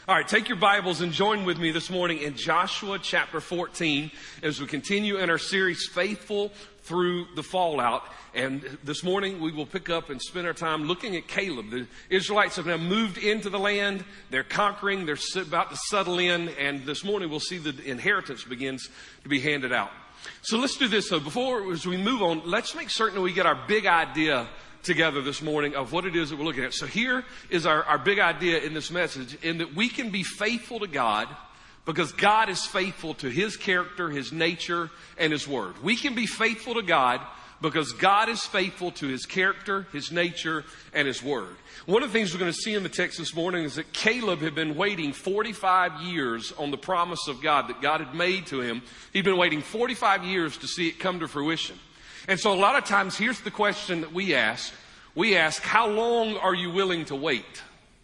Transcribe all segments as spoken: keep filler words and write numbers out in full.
All right, take your Bibles and join with me this morning in Joshua chapter fourteen as we continue in our series, Faithful Through the Fallout. And this morning we will pick up and spend our time looking at Caleb. The Israelites have now moved into the land. They're conquering. They're about to settle in. And this morning we'll see the inheritance begins to be handed out. So let's do this, though. Before, as we move on, let's make certain that we get our big idea together this morning of what it is that we're looking at. So here is our, our big idea in this message, in that we can be faithful to God because God is faithful to His character, His nature, and His word. We can be faithful to God because God is faithful to His character, His nature, and His word. One of the things we're going to see in the text this morning is that Caleb had been waiting forty-five years on the promise of God that God had made to him. He'd been waiting forty-five years to see it come to fruition. And so a lot of times, here's the question that we ask. We ask, how long are you willing to wait?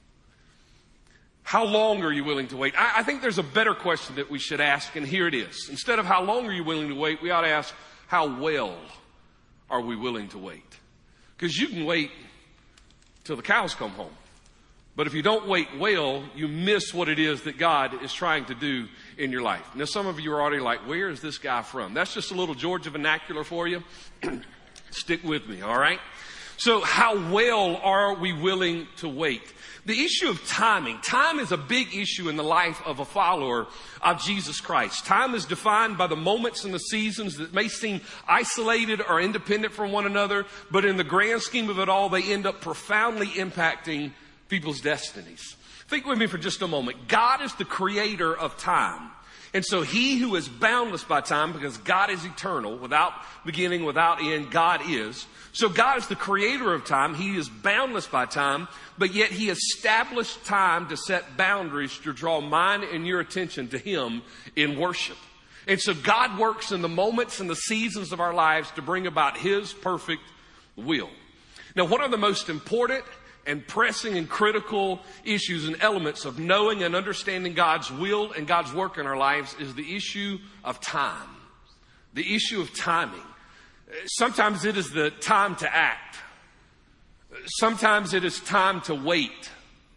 How long are you willing to wait? I, I think there's a better question that we should ask, and here it is. Instead of how long are you willing to wait, we ought to ask, how well are we willing to wait? Because you can wait till the cows come home. But if you don't wait well, you miss what it is that God is trying to do in your life. Now, some of you are already like, where is this guy from? That's just a little Georgia vernacular for you. Stick with me, all right? So how well are we willing to wait? The issue of timing. Time is a big issue in the life of a follower of Jesus Christ. Time is defined by the moments and the seasons that may seem isolated or independent from one another, but in the grand scheme of it all, they end up profoundly impacting people's destinies. Think with me for just a moment. God is the creator of time. And so He who is boundless by time, because God is eternal, without beginning, without end, God is. So God is the creator of time. He is boundless by time, but yet He established time to set boundaries to draw mine and your attention to Him in worship. And so God works in the moments and the seasons of our lives to bring about His perfect will. Now, one of the most important and pressing and critical issues and elements of knowing and understanding God's will and God's work in our lives is the issue of time. The issue of timing. Sometimes it is the time to act. Sometimes it is time to wait.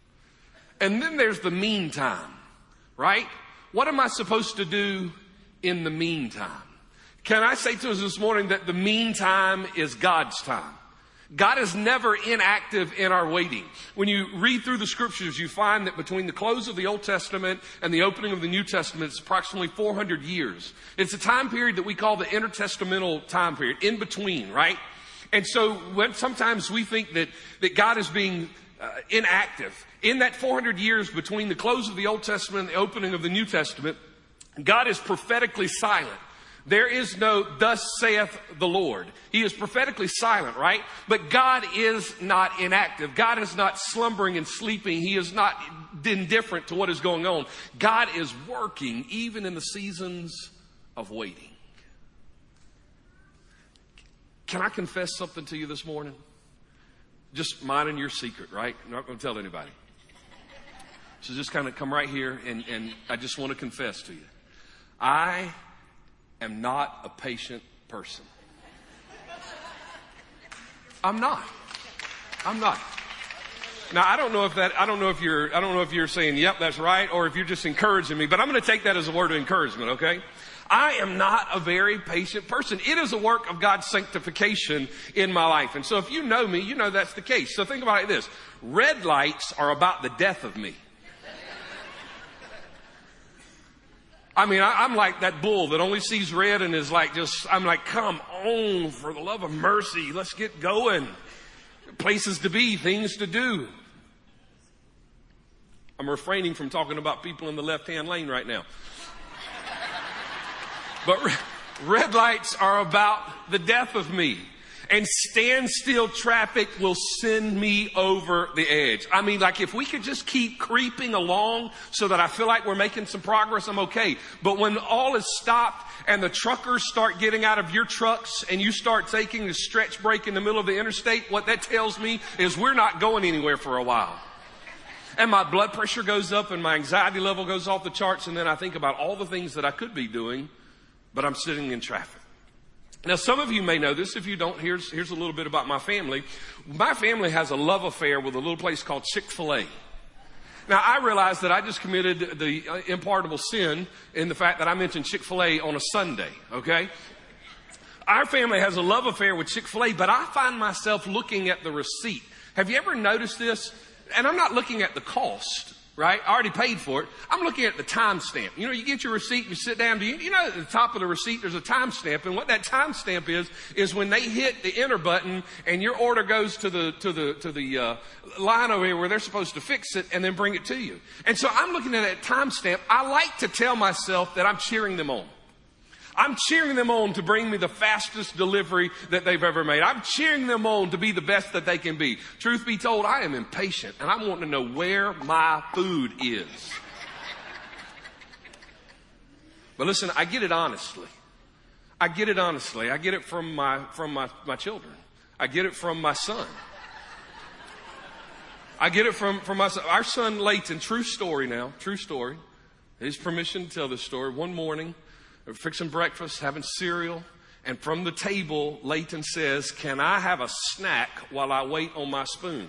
And then there's the meantime, right? What am I supposed to do in the meantime? Can I say to us this morning that the meantime is God's time? God is never inactive in our waiting. When you read through the scriptures, you find that between the close of the Old Testament and the opening of the New Testament, it's approximately four hundred years. It's a time period that we call the intertestamental time period, in between, right? And so when sometimes we think that, that God is being uh, inactive. In that four hundred years between the close of the Old Testament and the opening of the New Testament, God is prophetically silent. There is no, thus saith the Lord. He is prophetically silent, right? But God is not inactive. God is not slumbering and sleeping. He is not indifferent to what is going on. God is working even in the seasons of waiting. Can I confess something to you this morning? Just mine and your secret, right? I'm not going to tell anybody. So just kind of come right here and, and I just want to confess to you. I am not a patient person. I'm not. I'm not. Now, I don't know if that, I don't know if you're, I don't know if you're saying, yep, that's right, or if you're just encouraging me, but I'm going to take that as a word of encouragement, okay? I am not a very patient person. It is a work of God's sanctification in my life. And so if you know me, you know that's the case. So think about it like this. Red lights are about the death of me. I mean, I, I'm like that bull that only sees red and is like just, I'm like, come on, for the love of mercy, let's get going. Places to be, things to do. I'm refraining from talking about people in the left-hand lane right now. But re- red lights are about the death of me. And standstill traffic will send me over the edge. I mean, like if we could just keep creeping along so that I feel like we're making some progress, I'm okay. But when all is stopped and the truckers start getting out of your trucks and you start taking the stretch break in the middle of the interstate, what that tells me is we're not going anywhere for a while. And my blood pressure goes up and my anxiety level goes off the charts. And then I think about all the things that I could be doing, but I'm sitting in traffic. Now, some of you may know this. If you don't, here's, here's a little bit about my family. My family has a love affair with a little place called Chick-fil-A. Now, I realize that I just committed the unpardonable sin in the fact that I mentioned Chick-fil-A on a Sunday, okay? Our family has a love affair with Chick-fil-A, but I find myself looking at the receipt. Have you ever noticed this? And I'm not looking at the cost, right? I already paid for it. I'm looking at the timestamp. You know, you get your receipt, you sit down. Do you, you know at the top of the receipt there's a timestamp, and what that timestamp is is when they hit the enter button and your order goes to the to the to the uh, line over here where they're supposed to fix it and then bring it to you. And so I'm looking at that timestamp. I like to tell myself that I'm cheering them on. I'm cheering them on to bring me the fastest delivery that they've ever made. I'm cheering them on to be the best that they can be. Truth be told, I am impatient and I'm wanting to know where my food is. But listen, I get it honestly. I get it honestly. I get it from my, from my, my children. I get it from my son. I get it from, from my son. Our son Layton, true story now, true story. His permission to tell this story. One morning, we're fixing breakfast, having cereal, and from the table, Layton says, "Can I have a snack while I wait on my spoon?"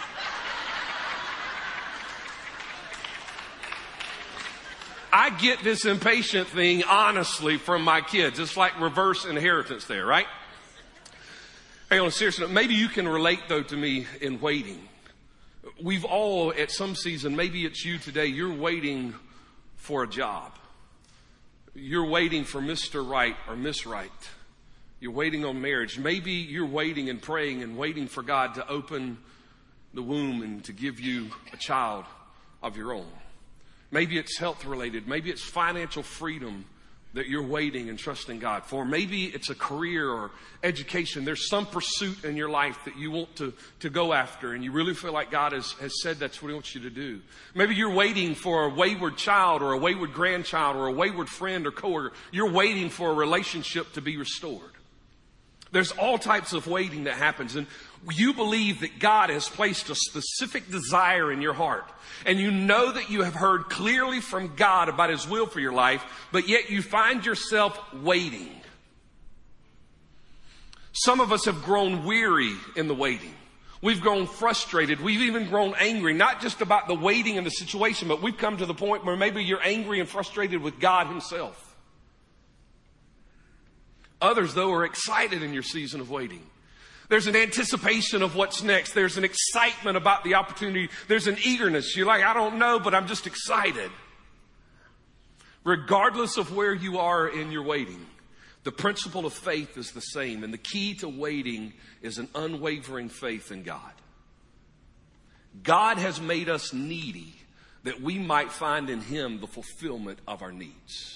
I get this impatient thing, honestly, from my kids. It's like reverse inheritance there, right? Hey, on a serious note, maybe you can relate, though, to me in waiting. We've all, at some season, maybe it's you today, you're waiting for a job. You're waiting for Mister Right or Miss Right. You're waiting on marriage. Maybe you're waiting and praying and waiting for God to open the womb and to give you a child of your own. Maybe it's health related. Maybe it's financial freedom that you're waiting and trusting God for. Maybe it's a career or education. There's some pursuit in your life that you want to, to go after, and you really feel like God has, has said that's what He wants you to do. Maybe you're waiting for a wayward child or a wayward grandchild or a wayward friend or coworker. You're waiting for a relationship to be restored. There's all types of waiting that happens, and you believe that God has placed a specific desire in your heart, and you know that you have heard clearly from God about His will for your life, but yet you find yourself waiting. Some of us have grown weary in the waiting. We've grown frustrated. We've even grown angry, not just about the waiting and the situation, but we've come to the point where maybe you're angry and frustrated with God Himself. Others, though, are excited in your season of waiting. There's an anticipation of what's next. There's an excitement about the opportunity. There's an eagerness. You're like, I don't know, but I'm just excited. Regardless of where you are in your waiting, the principle of faith is the same. And the key to waiting is an unwavering faith in God. God has made us needy that we might find in Him the fulfillment of our needs.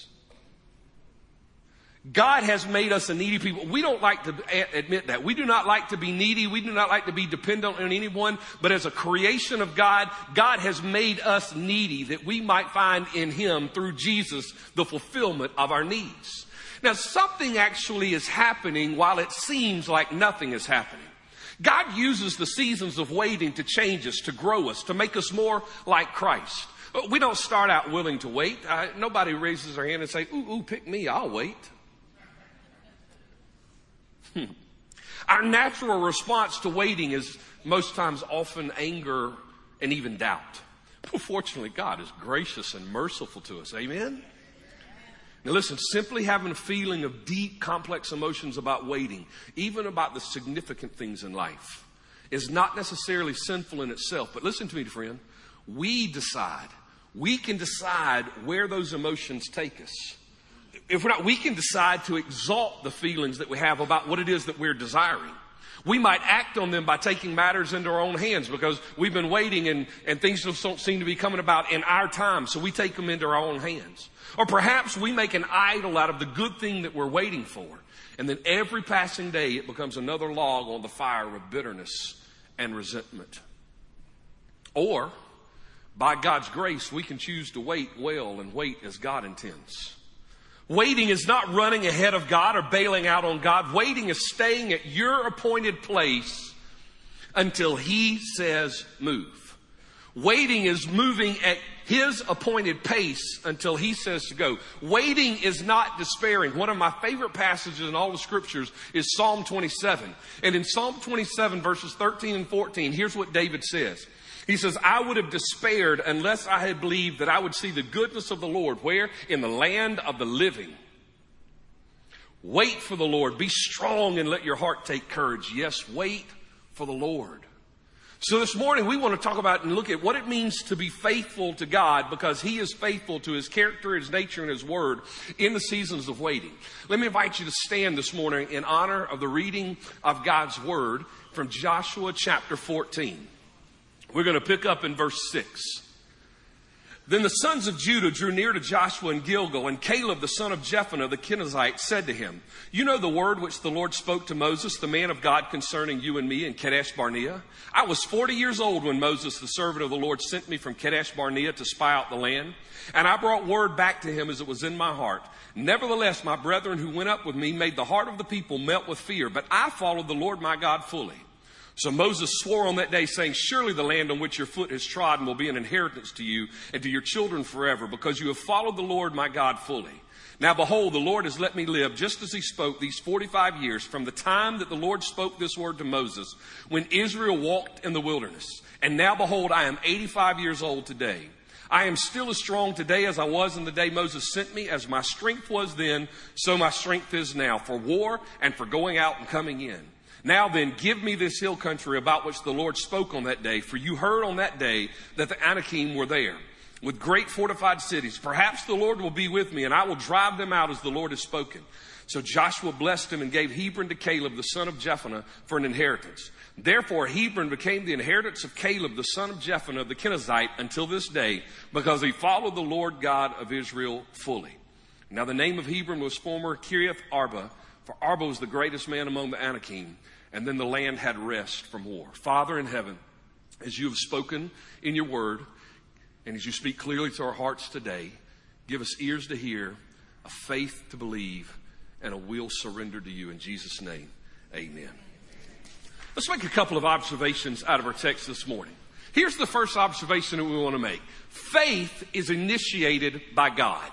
God has made us a needy people. We don't like to admit that. We do not like to be needy. We do not like to be dependent on anyone. But as a creation of God, God has made us needy that we might find in Him, through Jesus, the fulfillment of our needs. Now, something actually is happening while it seems like nothing is happening. God uses the seasons of waiting to change us, to grow us, to make us more like Christ. We don't start out willing to wait. Uh, nobody raises their hand and say, ooh, ooh, pick me, I'll wait. Hmm. Our natural response to waiting is most times often anger and even doubt. But fortunately, God is gracious and merciful to us. Amen? Now listen, simply having a feeling of deep, complex emotions about waiting, even about the significant things in life, is not necessarily sinful in itself. But listen to me, friend. We decide. We can decide where those emotions take us. If we're not, we can decide to exalt the feelings that we have about what it is that we're desiring. We might act on them by taking matters into our own hands because we've been waiting and, and things just don't seem to be coming about in our time. So we take them into our own hands. Or perhaps we make an idol out of the good thing that we're waiting for. And then every passing day, it becomes another log on the fire of bitterness and resentment. Or, by God's grace, we can choose to wait well and wait as God intends. Waiting is not running ahead of God or bailing out on God. Waiting is staying at your appointed place until He says move. Waiting is moving at His appointed pace until He says to go. Waiting is not despairing. One of my favorite passages in all the scriptures is Psalm twenty-seven. And in Psalm twenty-seven, verses thirteen and fourteen, here's what David says. He says, I would have despaired unless I had believed that I would see the goodness of the Lord. Where? In the land of the living. Wait for the Lord. Be strong and let your heart take courage. Yes, wait for the Lord. So this morning we want to talk about and look at what it means to be faithful to God, because He is faithful to His character, His nature, and His word in the seasons of waiting. Let me invite you to stand this morning in honor of the reading of God's word from Joshua chapter fourteen. We're going to pick up in verse six. Then the sons of Judah drew near to Joshua in Gilgal, and Caleb, the son of Jephunneh, the Kenizzite, said to him, You know the word which the Lord spoke to Moses, the man of God, concerning you and me in Kadesh Barnea? I was forty years old when Moses, the servant of the Lord, sent me from Kadesh Barnea to spy out the land. And I brought word back to him as it was in my heart. Nevertheless, my brethren who went up with me made the heart of the people melt with fear, but I followed the Lord my God fully. So Moses swore on that day, saying, Surely the land on which your foot has trodden will be an inheritance to you and to your children forever, because you have followed the Lord my God fully. Now behold, the Lord has let me live just as He spoke these forty-five years from the time that the Lord spoke this word to Moses, when Israel walked in the wilderness. And now behold, I am eighty-five years old today. I am still as strong today as I was in the day Moses sent me. As my strength was then, so my strength is now, for war and for going out and coming in. Now then, give me this hill country about which the Lord spoke on that day. For you heard on that day that the Anakim were there, with great fortified cities. Perhaps the Lord will be with me, and I will drive them out as the Lord has spoken. So Joshua blessed him and gave Hebron to Caleb, the son of Jephunneh, for an inheritance. Therefore Hebron became the inheritance of Caleb, the son of Jephunneh, the Kenizzite, until this day, because he followed the Lord God of Israel fully. Now the name of Hebron was former Kiriath Arba, for Arba was the greatest man among the Anakim. And then the land had rest from war. Father in heaven, as you have spoken in your word, and as you speak clearly to our hearts today, give us ears to hear, a faith to believe, and a will surrendered to you. In Jesus' name, amen. Let's make a couple of observations out of our text this morning. Here's the first observation that we want to make. Faith is initiated by God.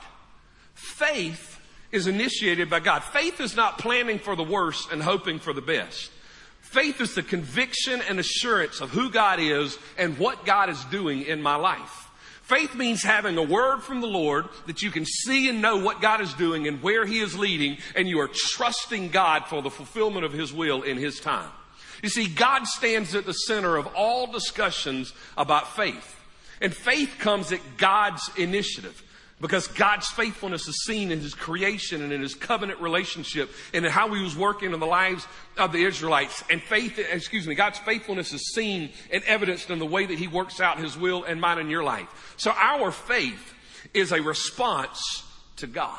Faith is initiated by God. Faith is not planning for the worst and hoping for the best. Faith is the conviction and assurance of who God is and what God is doing in my life. Faith means having a word from the Lord that you can see and know what God is doing and where He is leading, and you are trusting God for the fulfillment of His will in His time. You see, God stands at the center of all discussions about faith. And faith comes at God's initiative, because God's faithfulness is seen in His creation and in His covenant relationship and in how He was working in the lives of the Israelites. And faith, excuse me, God's faithfulness is seen and evidenced in the way that He works out His will and mine in your life. So our faith is a response to God.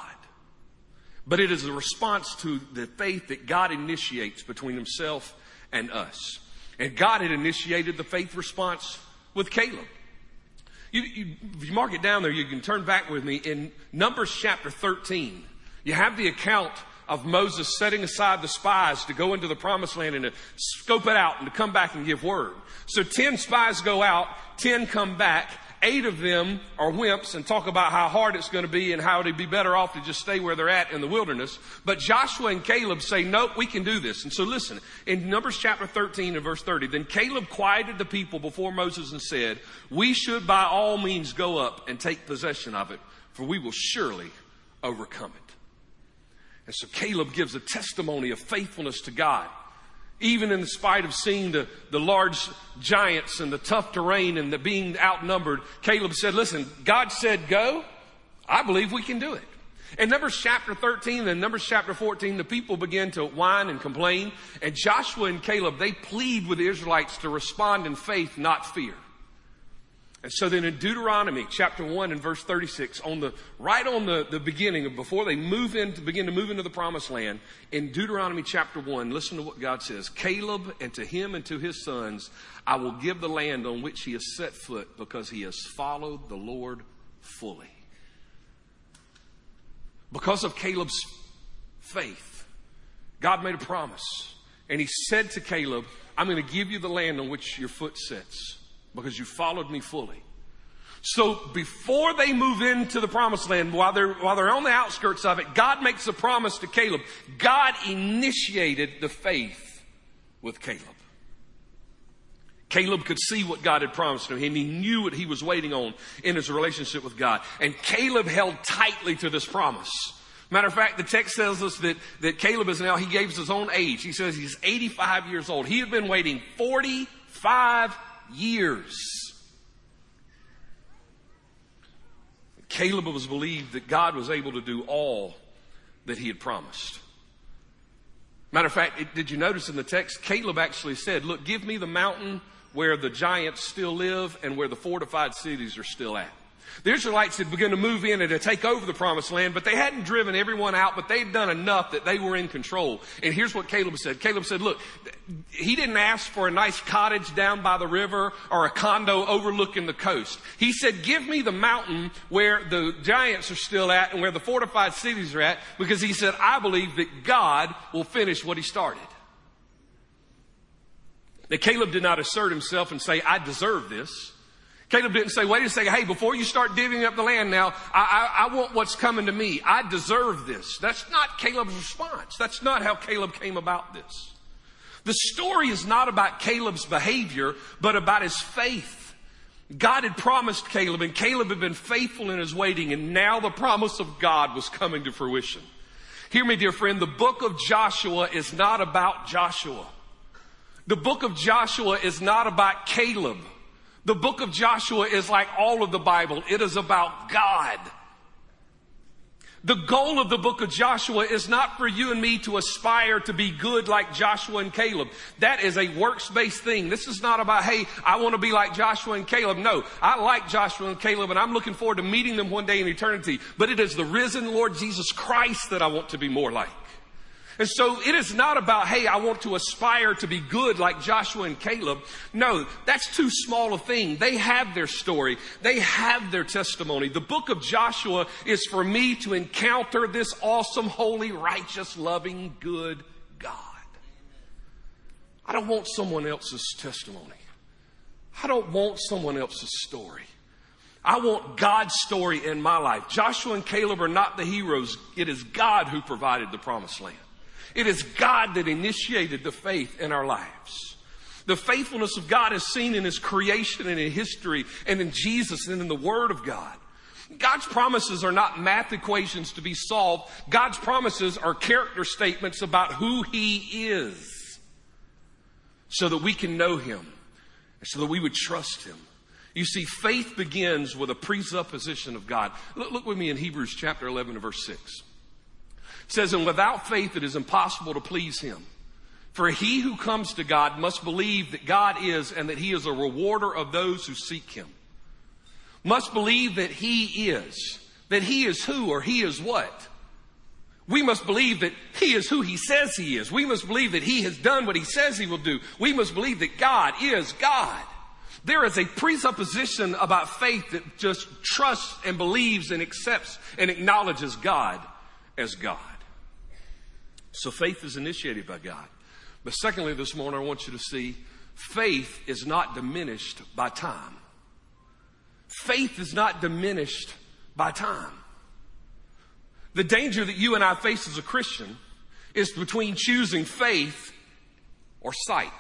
But it is a response to the faith that God initiates between Himself and us. And God had initiated the faith response with Caleb. You, you, if you mark it down there, you can turn back with me in Numbers chapter thirteen. You have the account of Moses setting aside the spies to go into the promised land and to scope it out and to come back and give word. So ten spies go out, ten come back. Eight of them are wimps and talk about how hard it's going to be and how it'd be better off to just stay where they're at in the wilderness. But Joshua and Caleb say, nope, we can do this. And so listen, in Numbers chapter thirteen and verse thirty, then Caleb quieted the people before Moses and said, we should by all means go up and take possession of it, for we will surely overcome it. And so Caleb gives a testimony of faithfulness to God. Even in spite of seeing the, the large giants and the tough terrain and the being outnumbered, Caleb said, listen, God said go. I believe we can do it. In Numbers chapter thirteen and Numbers chapter fourteen, the people begin to whine and complain. And Joshua and Caleb, they plead with the Israelites to respond in faith, not fear. And so then in Deuteronomy chapter one and verse thirty-six, on the right on the, the beginning of before they move in to begin to move into the promised land, in Deuteronomy chapter one, listen to what God says. Caleb, and to him and to his sons, I will give the land on which he has set foot, because he has followed the Lord fully. Because of Caleb's faith, God made a promise. And he said to Caleb, I'm going to give you the land on which your foot sits, because you followed me fully. So before they move into the promised land, while they're, while they're on the outskirts of it, God makes a promise to Caleb. God initiated the faith with Caleb. Caleb could see what God had promised him, and he knew what he was waiting on in his relationship with God. And Caleb held tightly to this promise. Matter of fact, the text tells us that, that Caleb is now, he gave us his own age. He says he's eighty-five years old. He had been waiting forty-five years. Caleb was believed that God was able to do all that he had promised. Matter of fact, it, did you notice in the text, Caleb actually said, look, give me the mountain where the giants still live and where the fortified cities are still at. The Israelites had begun to move in and to take over the promised land, but they hadn't driven everyone out, but they'd done enough that they were in control. And here's what Caleb said. Caleb said, look, he didn't ask for a nice cottage down by the river or a condo overlooking the coast. He said, give me the mountain where the giants are still at and where the fortified cities are at, because he said, I believe that God will finish what he started. Now, Caleb did not assert himself and say, I deserve this. Caleb didn't say, wait a second, hey, before you start divvying up the land now, I, I, I want what's coming to me. I deserve this. That's not Caleb's response. That's not how Caleb came about this. The story is not about Caleb's behavior, but about his faith. God had promised Caleb, and Caleb had been faithful in his waiting, and now the promise of God was coming to fruition. Hear me, dear friend, the book of Joshua is not about Joshua. The book of Joshua is not about Caleb. The book of Joshua is like all of the Bible. It is about God. The goal of the book of Joshua is not for you and me to aspire to be good like Joshua and Caleb. That is a works-based thing. This is not about, hey, I want to be like Joshua and Caleb. No, I like Joshua and Caleb, and I'm looking forward to meeting them one day in eternity. But it is the risen Lord Jesus Christ that I want to be more like. And so it is not about, hey, I want to aspire to be good like Joshua and Caleb. No, that's too small a thing. They have their story. They have their testimony. The book of Joshua is for me to encounter this awesome, holy, righteous, loving, good God. I don't want someone else's testimony. I don't want someone else's story. I want God's story in my life. Joshua and Caleb are not the heroes. It is God who provided the promised land. It is God that initiated the faith in our lives. The faithfulness of God is seen in his creation and in history and in Jesus and in the Word of God. God's promises are not math equations to be solved. God's promises are character statements about who he is, so that we can know him, so that we would trust him. You see, faith begins with a presupposition of God. Look, look with me in Hebrews chapter eleven and verse six. It says, and without faith it is impossible to please him. For he who comes to God must believe that God is, and that he is a rewarder of those who seek him. Must believe that he is. That he is who, or he is what? We must believe that he is who he says he is. We must believe that he has done what he says he will do. We must believe that God is God. There is a presupposition about faith that just trusts and believes and accepts and acknowledges God as God. So faith is initiated by God. But secondly, this morning I want you to see faith is not diminished by time. Faith is not diminished by time. The danger that you and I face as a Christian is between choosing faith or sight.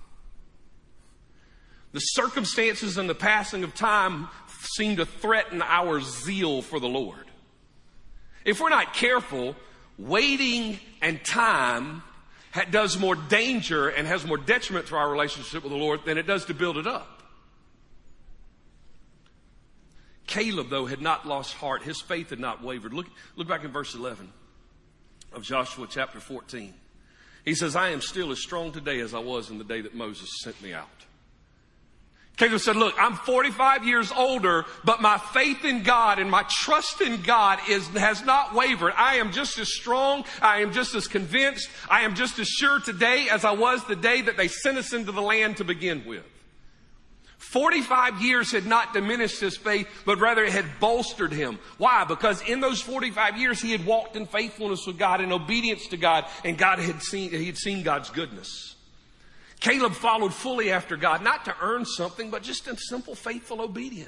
The circumstances and the passing of time seem to threaten our zeal for the Lord. If we're not careful, waiting and time does more danger and has more detriment to our relationship with the Lord than it does to build it up. Caleb, though, had not lost heart. His faith had not wavered. Look, look back in verse eleven of Joshua chapter fourteen. He says, I am still as strong today as I was in the day that Moses sent me out. Caleb said, look, I'm forty-five years older, but my faith in God and my trust in God is, has not wavered. I am just as strong. I am just as convinced. I am just as sure today as I was the day that they sent us into the land to begin with. forty-five years had not diminished his faith, but rather it had bolstered him. Why? Because in those forty-five years, he had walked in faithfulness with God, in obedience to God, and God had seen, he had seen God's goodness. Caleb followed fully after God, not to earn something, but just in simple, faithful obedience.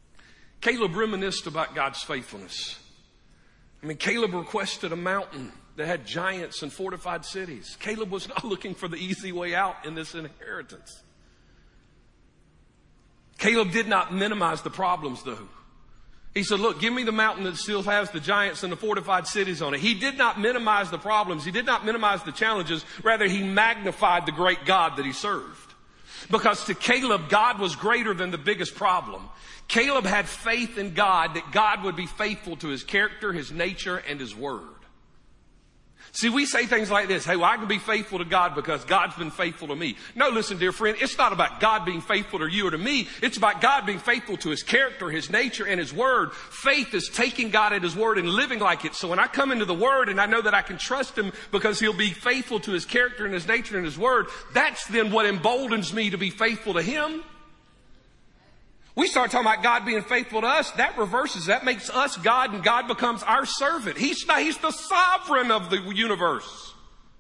Caleb reminisced about God's faithfulness. I mean, Caleb requested a mountain that had giants and fortified cities. Caleb was not looking for the easy way out in this inheritance. Caleb did not minimize the problems, though. He said, look, give me the mountain that still has the giants and the fortified cities on it. He did not minimize the problems. He did not minimize the challenges. Rather, he magnified the great God that he served. Because to Caleb, God was greater than the biggest problem. Caleb had faith in God that God would be faithful to his character, his nature, and his word. See, we say things like this. Hey, well, I can be faithful to God because God's been faithful to me. No, listen, dear friend, it's not about God being faithful to you or to me. It's about God being faithful to his character, his nature, and his word. Faith is taking God at his word and living like it. So when I come into the word and I know that I can trust him because he'll be faithful to his character and his nature and his word, that's then what emboldens me to be faithful to him. We start talking about God being faithful to us. That reverses. That makes us God and God becomes our servant. He's not, he's the sovereign of the universe.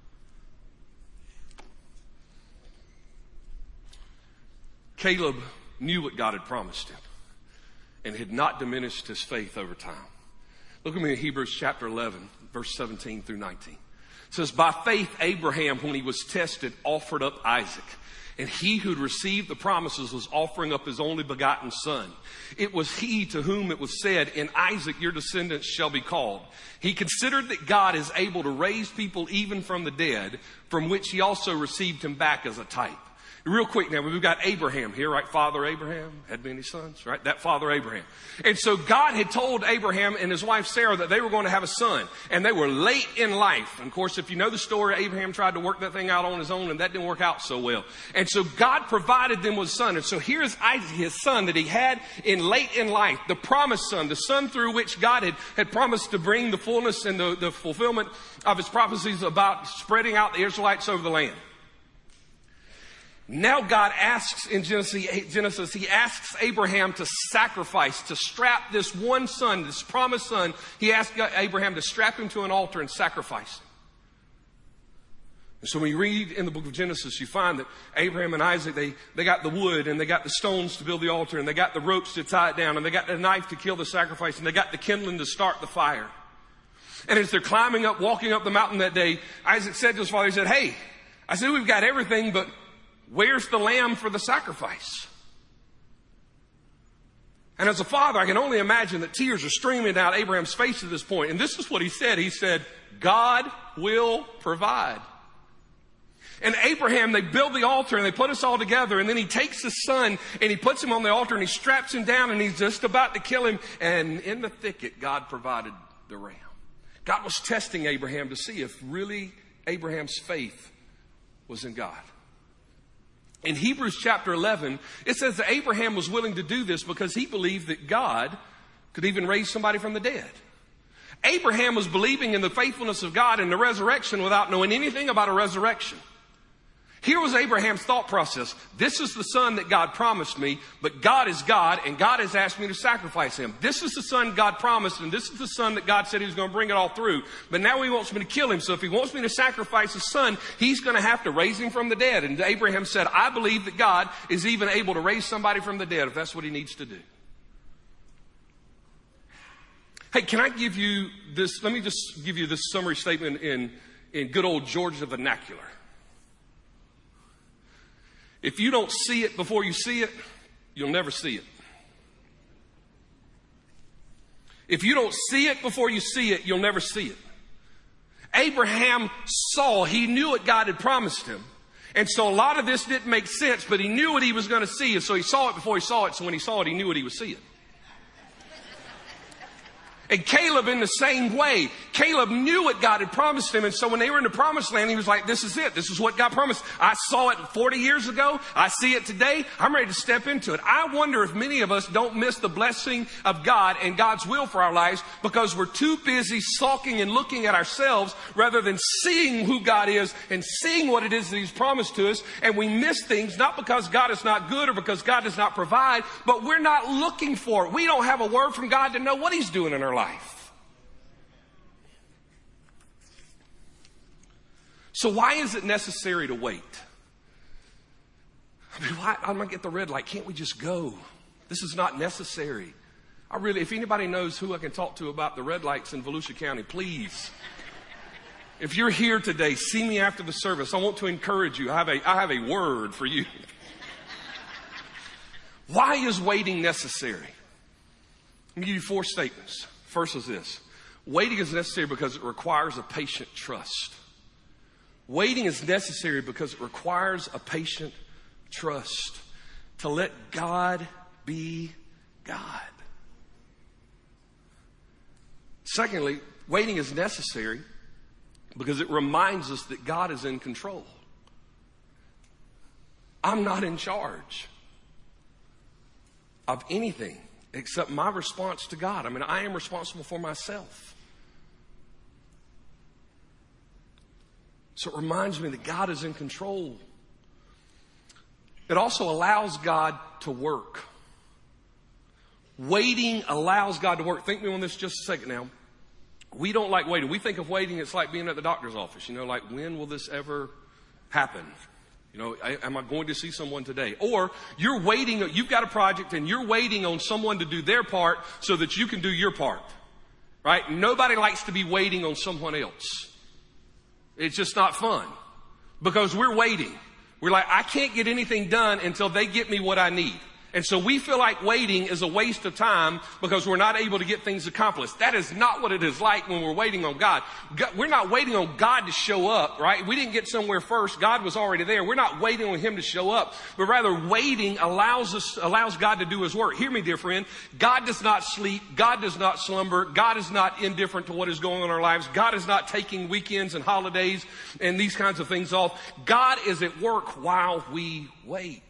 Caleb knew what God had promised him and had not diminished his faith over time. Look at me in Hebrews chapter eleven, verse seventeen through nineteen. It says, by faith, Abraham, when he was tested, offered up Isaac. And he who'd received the promises was offering up his only begotten son. It was he to whom it was said, in Isaac your descendants shall be called. He considered that God is able to raise people even from the dead, from which he also received him back as a type. Real quick now, we've got Abraham here, right? Father Abraham had many sons, right? That father Abraham. And so God had told Abraham and his wife Sarah that they were going to have a son. And they were late in life. And of course, if you know the story, Abraham tried to work that thing out on his own and that didn't work out so well. And so God provided them with a son. And so here's Isaac, his son that he had in late in life, the promised son, the son through which God had, had promised to bring the fullness and the, the fulfillment of his prophecies about spreading out the Israelites over the land. Now God asks in Genesis, Genesis, he asks Abraham to sacrifice, to strap this one son, this promised son. He asked Abraham to strap him to an altar and sacrifice him. And so when you read in the book of Genesis, you find that Abraham and Isaac, they, they got the wood and they got the stones to build the altar and they got the ropes to tie it down and they got the knife to kill the sacrifice and they got the kindling to start the fire. And as they're climbing up, walking up the mountain that day, Isaac said to his father, he said, hey, I said, we've got everything, but where's the lamb for the sacrifice? And as a father, I can only imagine that tears are streaming down Abraham's face at this point. And this is what he said. He said, God will provide. And Abraham, they build the altar and they put us all together. And then he takes his son and he puts him on the altar and he straps him down and he's just about to kill him. And in the thicket, God provided the ram. God was testing Abraham to see if really Abraham's faith was in God. In Hebrews chapter eleven, it says that Abraham was willing to do this because he believed that God could even raise somebody from the dead. Abraham was believing in the faithfulness of God and the resurrection without knowing anything about a resurrection. Here was Abraham's thought process. This is the son that God promised me, but God is God, and God has asked me to sacrifice him. This is the son God promised, and this is the son that God said he was going to bring it all through. But now he wants me to kill him. So if he wants me to sacrifice his son, he's going to have to raise him from the dead. And Abraham said, I believe that God is even able to raise somebody from the dead if that's what he needs to do. Hey, can I give you this? Let me just give you this summary statement in, in good old Georgia vernacular. If you don't see it before you see it, you'll never see it. If you don't see it before you see it, you'll never see it. Abraham saw, he knew what God had promised him. And so a lot of this didn't make sense, but he knew what he was going to see. And so he saw it before he saw it. So when he saw it, he knew what he was seeing. And Caleb in the same way. Caleb knew what God had promised him. And so when they were in the promised land, he was like, this is it. This is what God promised. I saw it forty years ago. I see it today. I'm ready to step into it. I wonder if many of us don't miss the blessing of God and God's will for our lives because we're too busy sulking and looking at ourselves rather than seeing who God is and seeing what it is that he's promised to us. And we miss things not because God is not good or because God does not provide, but we're not looking for it. We don't have a word from God to know what he's doing in our life. Life. So why is it necessary to wait? I mean, why, I'm going to get the red light. Can't we just go? This is not necessary. I really, if anybody knows who I can talk to about the red lights in Volusia County, please. If you're here today, see me after the service. I want to encourage you. I have a, I have a word for you. Why is waiting necessary? Let me give you four statements. First is this. Waiting is necessary because it requires a patient trust. Waiting is necessary because it requires a patient trust to let God be God. Secondly, waiting is necessary because it reminds us that God is in control. I'm not in charge of anything except my response to God. I mean, I am responsible for myself. So it reminds me that God is in control. It also allows God to work. Waiting allows God to work. Think me on this just a second now. We don't like waiting. We think of waiting, it's like being at the doctor's office. You know, like, when will this ever happen? You know, am I going to see someone today? Or you're waiting, you've got a project and you're waiting on someone to do their part so that you can do your part. Right? Nobody likes to be waiting on someone else. It's just not fun because we're waiting. We're like, I can't get anything done until they get me what I need. And so we feel like waiting is a waste of time because we're not able to get things accomplished. That is not what it is like when we're waiting on God. God. We're not waiting on God to show up, right? We didn't get somewhere first. God was already there. We're not waiting on Him to show up, but rather waiting allows us, allows God to do His work. Hear me, dear friend. God does not sleep. God does not slumber. God is not indifferent to what is going on in our lives. God is not taking weekends and holidays and these kinds of things off. God is at work while we wait.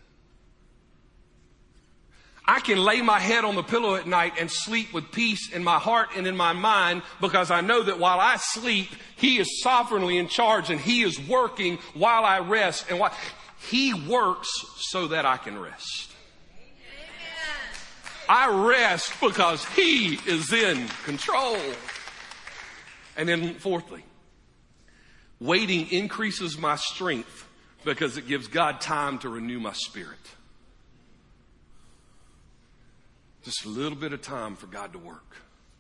I can lay my head on the pillow at night and sleep with peace in my heart and in my mind because I know that while I sleep, He is sovereignly in charge and He is working while I rest. And while He works so that I can rest. Amen. I rest because He is in control. And then fourthly, waiting increases my strength because it gives God time to renew my spirit. Just a little bit of time for God to work.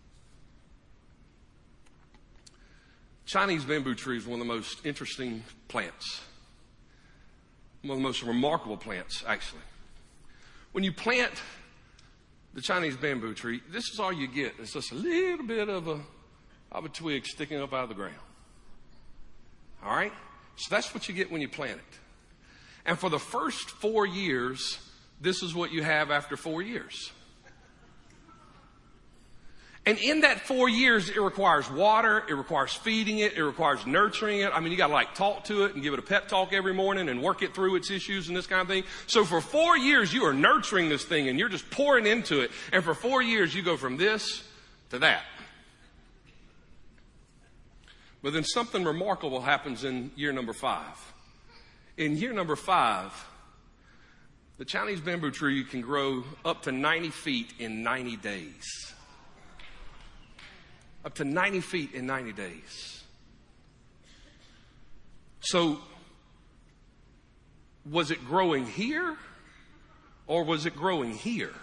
Chinese bamboo tree is one of the most interesting plants. One of the most remarkable plants, actually. When you plant the Chinese bamboo tree, this is all you get. It's just a little bit of a, of a twig sticking up out of the ground. All right? So that's what you get when you plant it. And for the first four years, this is what you have after four years. And in that four years, it requires water, it requires feeding it, it requires nurturing it. I mean, you gotta like talk to it and give it a pep talk every morning and work it through its issues and this kind of thing. So for four years, you are nurturing this thing and you're just pouring into it. And for four years, you go from this to that. But then something remarkable happens in year number five. In year number five, the Chinese bamboo tree can grow up to ninety feet in ninety days. Up to ninety feet in ninety days. So, was it growing here or was it growing here?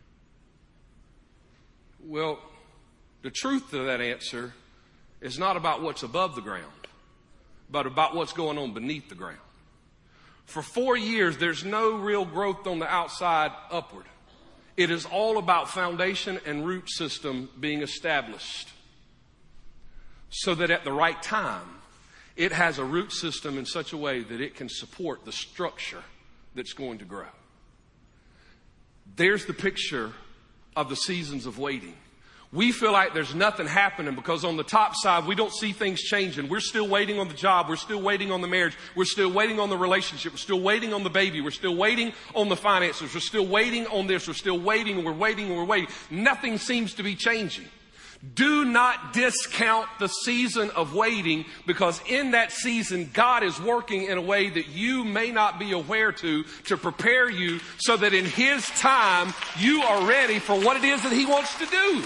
Well, the truth of that answer is not about what's above the ground, but about what's going on beneath the ground. For four years, there's no real growth on the outside upward. It is all about foundation and root system being established, so that at the right time, it has a root system in such a way that it can support the structure that's going to grow. There's the picture of the seasons of waiting. We feel like there's nothing happening because on the top side, we don't see things changing. We're still waiting on the job. We're still waiting on the marriage. We're still waiting on the relationship. We're still waiting on the baby. We're still waiting on the finances. We're still waiting on this. We're still waiting and we're waiting and we're waiting. Nothing seems to be changing. Do not discount the season of waiting because in that season, God is working in a way that you may not be aware to, to prepare you so that in His time, you are ready for what it is that He wants to do.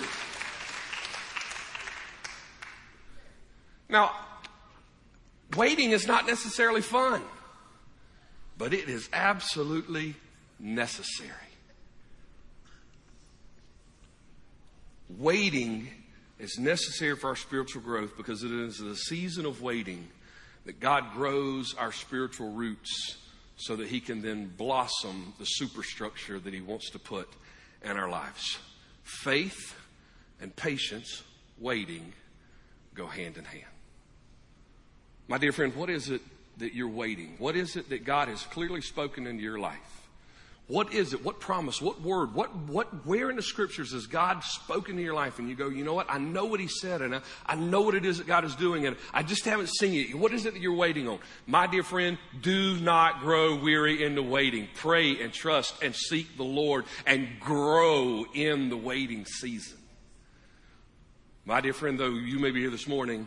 Now, waiting is not necessarily fun, but it is absolutely necessary. Waiting It's necessary for our spiritual growth because it is the season of waiting that God grows our spiritual roots so that he can then blossom the superstructure that he wants to put in our lives. Faith and patience, waiting, go hand in hand. My dear friend, what is it that you're waiting? What is it that God has clearly spoken into your life? What is it? What promise? What word? What, what, where in the scriptures has God spoken to your life and you go, you know what? I know what he said and I, I know what it is that God is doing and I just haven't seen it. What is it that you're waiting on? My dear friend, do not grow weary in the waiting. Pray and trust and seek the Lord and grow in the waiting season. My dear friend, though you may be here this morning,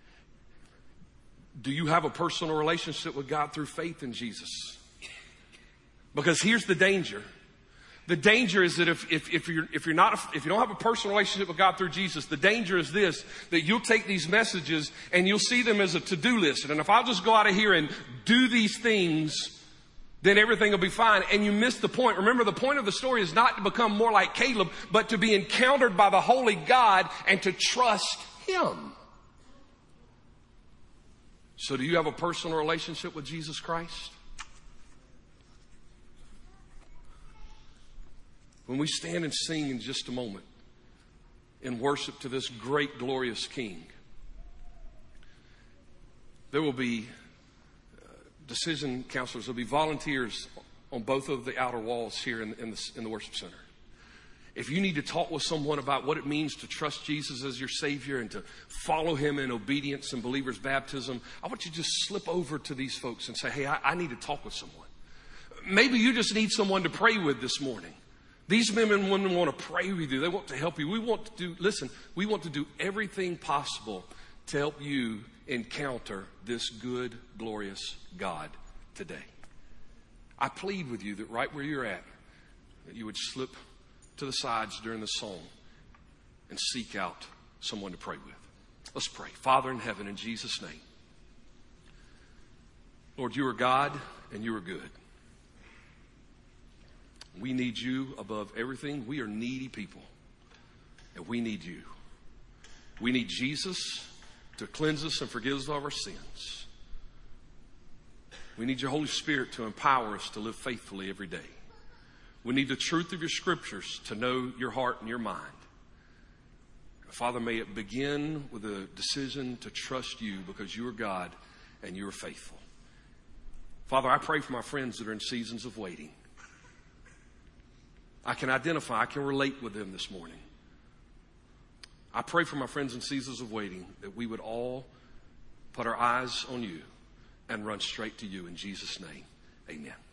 do you have a personal relationship with God through faith in Jesus? Because here's the danger. The danger is that if, if, if you're, if you're not, if you don't have a personal relationship with God through Jesus, the danger is this, that you'll take these messages and you'll see them as a to-do list. And if I'll just go out of here and do these things, then everything will be fine. And you miss the point. Remember, the point of the story is not to become more like Caleb, but to be encountered by the Holy God and to trust him. So do you have a personal relationship with Jesus Christ? When we stand and sing in just a moment in worship to this great, glorious King, there will be uh, decision counselors, there will be volunteers on both of the outer walls here in, in, the, in the worship center. If you need to talk with someone about what it means to trust Jesus as your Savior and to follow him in obedience and believer's baptism, I want you to just slip over to these folks and say, hey, I, I need to talk with someone. Maybe you just need someone to pray with this morning. These men and women want to pray with you. They want to help you. We want to do, listen, we want to do everything possible to help you encounter this good, glorious God today. I plead with you that right where you're at, that you would slip to the sides during the song and seek out someone to pray with. Let's pray. Father in heaven, in Jesus' name. Lord, you are God and you are good. We need you above everything. We are needy people, and we need you. We need Jesus to cleanse us and forgive us of our sins. We need your Holy Spirit to empower us to live faithfully every day. We need the truth of your scriptures to know your heart and your mind. Father, may it begin with a decision to trust you because you are God and you are faithful. Father, I pray for my friends that are in seasons of waiting. I can identify, I can relate with them this morning. I pray for my friends in seasons of waiting that we would all put our eyes on you and run straight to you in Jesus' name. Amen.